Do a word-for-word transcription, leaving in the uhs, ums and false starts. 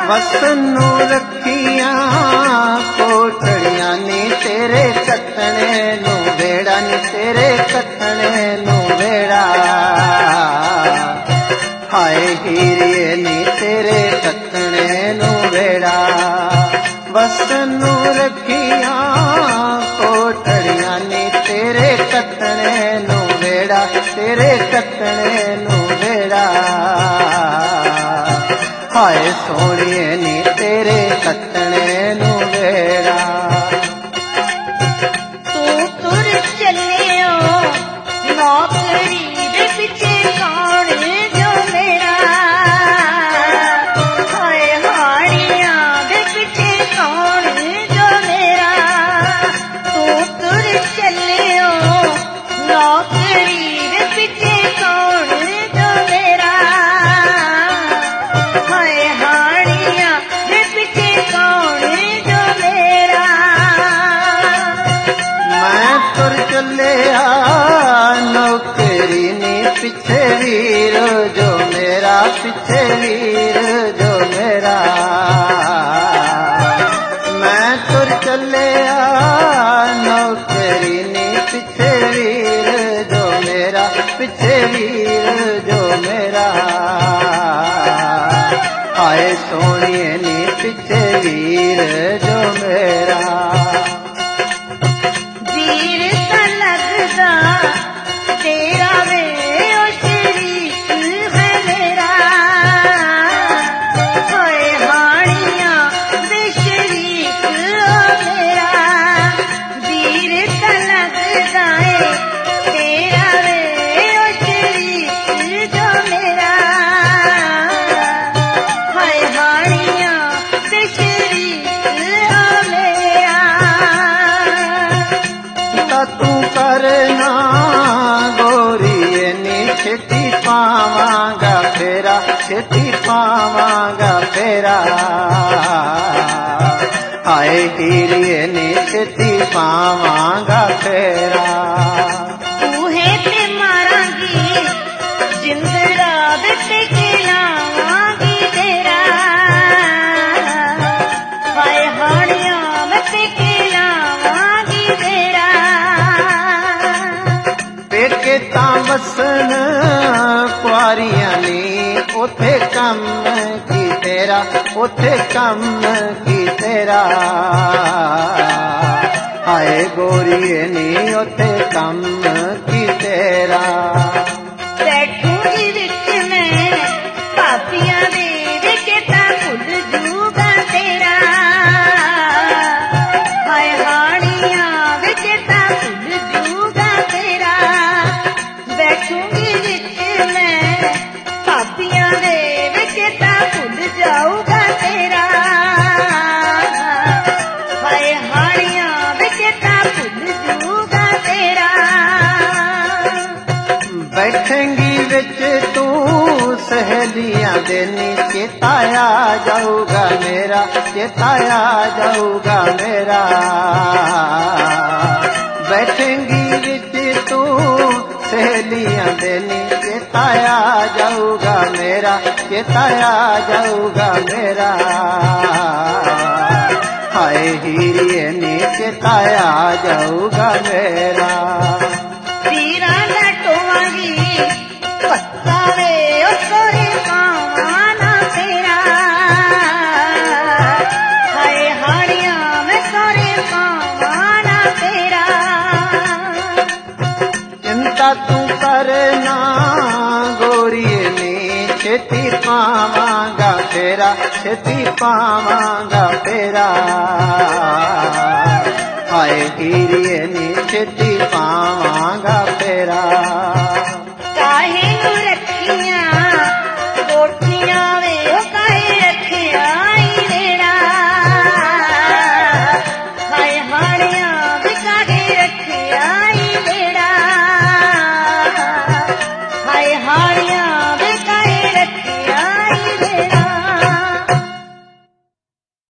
ਵਸਨ ਨੂੰ ਰੱਖੀਆਂ ਕੋਠੜੀਆਂ ਨੀ ਤੇਰੇ ਕੱਤਣੇ ਨੂੰ ਵੇੜਾ ਨੀ ਤੇਰੇ ਕੱਤਣੇ ਨੂੰ ਵੇੜਾ ਹਾਏ ਹੀਰੀਏ ਨੀ ਤੇਰੇ ਕੱਤਣੇ ਨੂੰ ਵੇੜਾ ਵਸਨ ਨੂੰ ਰੱਖੀਆਂ ਕੋਠੜੀਆਂ ਨੀ ਤੇਰੇ ਕੱਤਣੇ ਨੂੰ ਵੇੜਾ ਤੇਰੇ ਕੱਤਣੇ ਨੂੰ ਵੇੜਾ ਹਾਏ ਸੋਹਣੀਏ ਨੀ ਤੇਰੇ ਕੱਤਣੇ ਨੂੰ ਵੇੜਾ ਤੂੰ ਤੁਰ ਚੱਲਿਓ ਨੌਕਰੀ ਦੇ ਪਿੱਛੇ ਕੌਣ ਜੋ ਮੇਰਾ ਹਾਏ ਹਾੜੀਆਂ ਦੇ ਪਿੱਛੇ ਕੌਣ ਜੋ ਮੇਰਾ ਤੂੰ ਤੁਰ ਚੱਲਿਓ ਨੌਕਰੀ ਦੇ ਪਿੱਛੇ ਕੌਣ ਜੋ ਮੇਰਾ ਹਾਏ ਹਾੜੀਆਂ ਦੇ ਪਿੱਛੇ ਕੌਣ ਜੋ ਮੇਰਾ ਮੈਂ ਤੁਰ ਚੱਲਿਆ ਨੌਕਰੀ ਨੀ ਪਿੱਛੇ ਵੀਰ ਜੋ ਮੇਰਾ ਪਿੱਛੇ ਵੀਰ ਜੋ ਮੇਰਾ ਮੈਂ ਤੁਰ ਚੱਲਿਆ ਨੌਕਰੀ ਨੀ ਪਿੱਛੇ ਵੀਰ ਜੋ ਮੇਰਾ ਪਿੱਛੇ ਵੀਰ ਜੋ ਮੇਰਾ ਹਾਏ ਸੋਹਣੀਏ ਨੀ ਪਿੱਛੇ ਵੀਰ ਜੋ ਮੇਰਾ ਵੀਰ ਤਾਂ ਲੱਗਦਾ ਤੇਰਾ ਵੇ ਓ ਸ਼ਰੀਕ ਹੈ ਮੇਰਾ ਹਾਏ ਹਾਣੀਆਂ ਦੇ ਸ਼ਰੀਕ ਓ ਮੇਰਾ ਵੀਰ ਤਾਂ ਲੱਗਦਾ ਏ ਤੇਰਾ ਵੇ ਓ ਸ਼ਰੀਕ ਜੋ ਮੇਰਾ ਹਾਏ ਹਾਣੀਆਂ ਦੇ ਸ਼ਰੀਕ ਓ ਮੇਰਾ ਤਾਂ ਤੂੰ ਕਰਨਾ ਗੋਰੀਏ ਨੀ ਛੇਤੀ ਪਾਵਾਂਗਾ ਫੇਰਾ ਛੇਤੀ ਪਾਵਾਂਗਾ ਫੇਰਾ ਹਾਏ ਹੀਰੀਏ ਨੀ ਛੇਤੀ ਪਾਵਾਂਗਾ ਫੇਰਾ ਬੂਹੇ ਤੇ ਮਾਰਾਂਗੀ ਜਿੰਦੜਾ ਦੇ ਟੇਕੇ ਲਾਵਾਂਗੀ ਤੇਰਾ ਹਾਏ ਹਾਣੀਆਂ ਮੈਂ ਟੇਕੇ ਲਾਵਾਂਗੀ ਤੇਰਾ ਪੇਕੇ ਤਾਂ ਵਸਣ ਕੁਆਰੀਆਂ ਨੀ ਉਥੇ ਕੰਮ ਕੀ ਤੇਰਾ ਉਥੇ ਕੰਮ ਕੀ ਤੇਰਾ ਹਾਏ ਗੋਰੀਏ ਨੀ ਉਥੇ ਕੰਮ ਕੀ ਤੇਰਾ ਬੈਠੂਗੀ ਵਿੱਚ ਮੈਂ ਭਾਪੀਆਂ ਦੇ ਵਿੱਚ ਤਾਂ ਭੁੱਲ ਜੂਗਾ ਤੇਰਾ ਹਾਏ ਹਾਣੀਆਂ ਵਿੱਚ ਤਾਂ ਭੁੱਲ ਜੂਗਾ ਤੇਰਾ ਬੈਠੂਗੀ ਵਿੱਚ ਮੈਂ ਭਾਪੀਆਂ ਦੇ ਵਿੱਚ ਤਾਂ ਭੁੱਲ ਜਾਊਗਾ ਤੇਰਾ ਹਾਏ ਹਾਣੀਆਂ ਵਿੱਚ ਤਾਂ ਭੁੱਲ ਜੂਗਾ ਤੇਰਾ ਬੈਠੇਂਗੀ ਵਿੱਚ ਤੂੰ ਸਹੇਲੀਆਂ ਦੇ ਨੀ ਚੇਤਾ ਆ ਜਾਊਗਾ ਮੇਰਾ ਚੇਤਾ ਆ ਜਾਊਗਾ ਮੇਰਾ ਬੈਠੇਂਗੀ ਵਿੱਚ ਤੂੰ ਸਹੇਲੀਆਂ ਦੇ ਨੀ ਚੇਤਾ ਆ ਜਾਊਗਾ ਮੇਰਾ ਚੇਤਾ ਆ ਜਾਊਗਾ ਮੇਰਾ ਹਾਏ ਹੀਰੀਏ ਨੀ ਚੇਤਾ ਆ ਜਾਊਗਾ ਮੇਰਾ ਵੀਰਾਂ ਦਾ ਟੋਵਾਂਗੀ ਪੱਤਾ ਵੇ ਓ ਸੋਰੇ ਪਾਵਾਂ ਨਾ ਤੇਰਾ ਹਾਏ ਹਾੜੀਆਂ ਮੈਂ ਸੋਰੇ ਪਾਵਾਂ ਨਾ ਤੇਰਾ ਚਿੰਤਾ ਤੂੰ ਕਰਨਾ ਗੋਰੀਏ ਨੀ ਛੇਤੀ ਪਾਵਾਂਗਾ ਫੇਰਾ ਛੇਤੀ ਪਾਵਾਂਗਾ ਫੇਰਾ ਹਾਏ ਹੀਰੀਏ ਨੀ ਛੇਤੀ ਪਾਵਾਂਗਾ ਫੇਰਾ